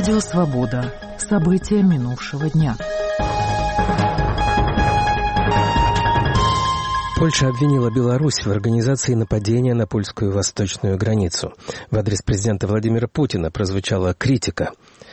Радио «Свобода». События минувшего дня. Польша обвинила Беларусь в организации нападения на польскую восточную границу. В адрес президента Владимира Путина прозвучала критика.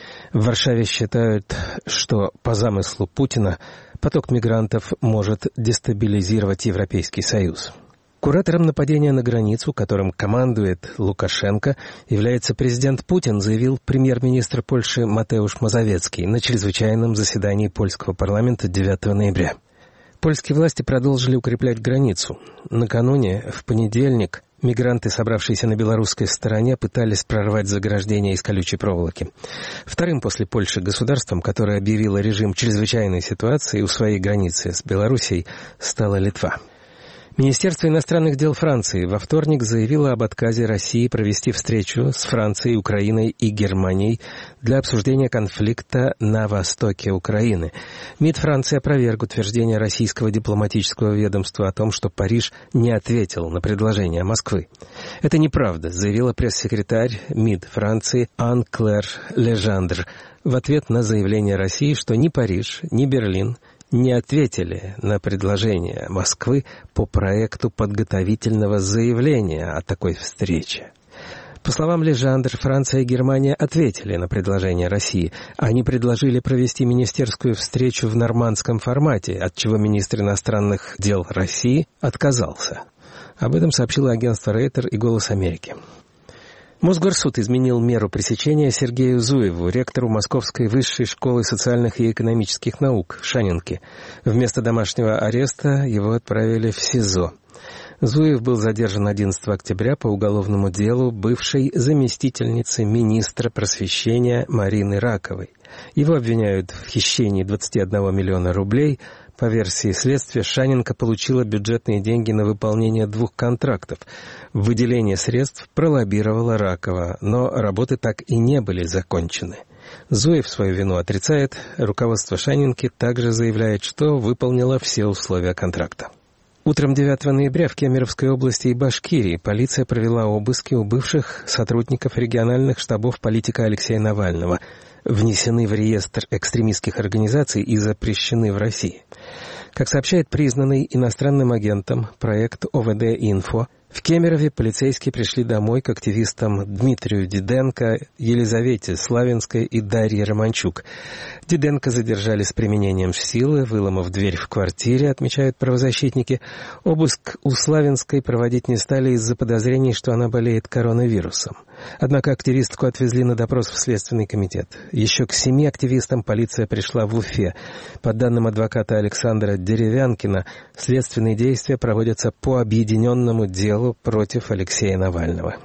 В Варшаве считают, что по замыслу Путина поток мигрантов может дестабилизировать Европейский Союз. Куратором нападения на границу, которым командует Лукашенко, является президент Путин, заявил премьер-министр Польши Матеуш Мазовецкий на чрезвычайном заседании польского парламента 9 ноября. Польские власти продолжили укреплять границу. Накануне, в понедельник, мигранты, собравшиеся на белорусской стороне, пытались прорвать заграждение из колючей проволоки. Вторым после Польши государством, которое объявило режим чрезвычайной ситуации у своей границы с Белоруссией, стала Литва. Министерство иностранных дел Франции во вторник заявило об отказе России провести встречу с Францией, Украиной и Германией для обсуждения конфликта на востоке Украины. МИД Франции опроверг утверждение российского дипломатического ведомства о том, что Париж не ответил на предложение Москвы. «Это неправда», заявила пресс-секретарь МИД Франции Ан-Клэр Лежандр в ответ на заявление России, что ни Париж, ни Берлин не ответили на предложение Москвы по проекту подготовительного заявления о такой встрече. По словам Лежандр, Франция и Германия ответили на предложение России. Они предложили провести министерскую встречу в нормандском формате, от чего министр иностранных дел России отказался. Об этом сообщило агентство Рейтер и «Голос Америки». Мосгорсуд изменил меру пресечения Сергею Зуеву, ректору Московской высшей школы социальных и экономических наук в Шанинке. Вместо домашнего ареста его отправили в СИЗО. Зуев был задержан 11 октября по уголовному делу бывшей заместительницы министра просвещения Марины Раковой. Его обвиняют в хищении 21 миллиона рублей. По версии следствия, Шанинка получила бюджетные деньги на выполнение 2 контрактов. Выделение средств пролоббировала Ракова, но работы так и не были закончены. Зуев свою вину отрицает. Руководство Шанинки также заявляет, что выполнило все условия контракта. Утром 9 ноября в Кемеровской области и Башкирии полиция провела обыски у бывших сотрудников региональных штабов политика Алексея Навального. Внесены в реестр экстремистских организаций и запрещены в России. Как сообщает признанный иностранным агентом проект ОВД-Инфо, в Кемерове полицейские пришли домой к активистам Дмитрию Диденко, Елизавете Славинской и Дарье Романчук. Диденко задержали с применением силы, выломав дверь в квартире, отмечают правозащитники. Обыск у Славинской проводить не стали из-за подозрений, что она болеет коронавирусом. Однако активистку отвезли на допрос в Следственный комитет. Еще к 7 активистам полиция пришла в Уфе. По данным адвоката Александра Деревянкина, следственные действия проводятся по объединенному делу против Алексея Навального.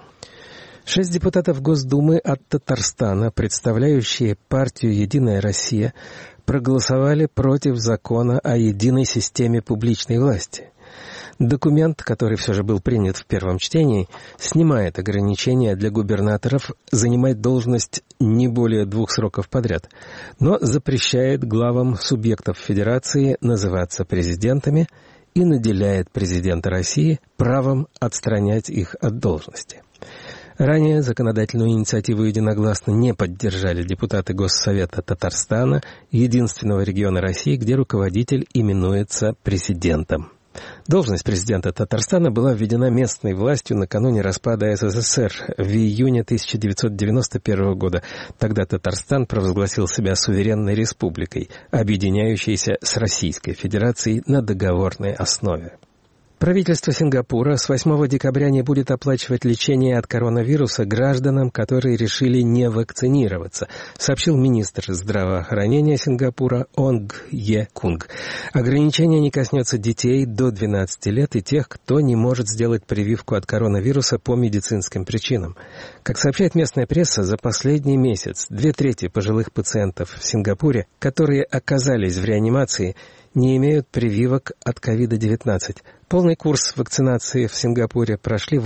6 депутатов Госдумы от Татарстана, представляющие партию «Единая Россия», проголосовали против закона о единой системе публичной власти. Документ, который все же был принят в первом чтении, снимает ограничения для губернаторов занимать должность не более 2 сроков подряд, но запрещает главам субъектов федерации называться президентами и наделяет президента России правом отстранять их от должности. Ранее законодательную инициативу единогласно не поддержали депутаты Госсовета Татарстана, единственного региона России, где руководитель именуется президентом. Должность президента Татарстана была введена местной властью накануне распада СССР в июне 1991 года. Тогда Татарстан провозгласил себя суверенной республикой, объединяющейся с Российской Федерацией на договорной основе. Правительство Сингапура с 8 декабря не будет оплачивать лечение от коронавируса гражданам, которые решили не вакцинироваться, сообщил министр здравоохранения Сингапура Онг Е Кунг. Ограничение не коснется детей до 12 лет и тех, кто не может сделать прививку от коронавируса по медицинским причинам. Как сообщает местная пресса, за последний месяц 2/3 пожилых пациентов в Сингапуре, которые оказались в реанимации, не имеют прививок от COVID-19. Полный курс вакцинации в Сингапуре прошли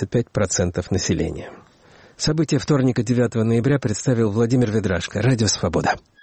85% населения. События вторника 9 ноября представил Владимир Ведрашко. Радио «Свобода».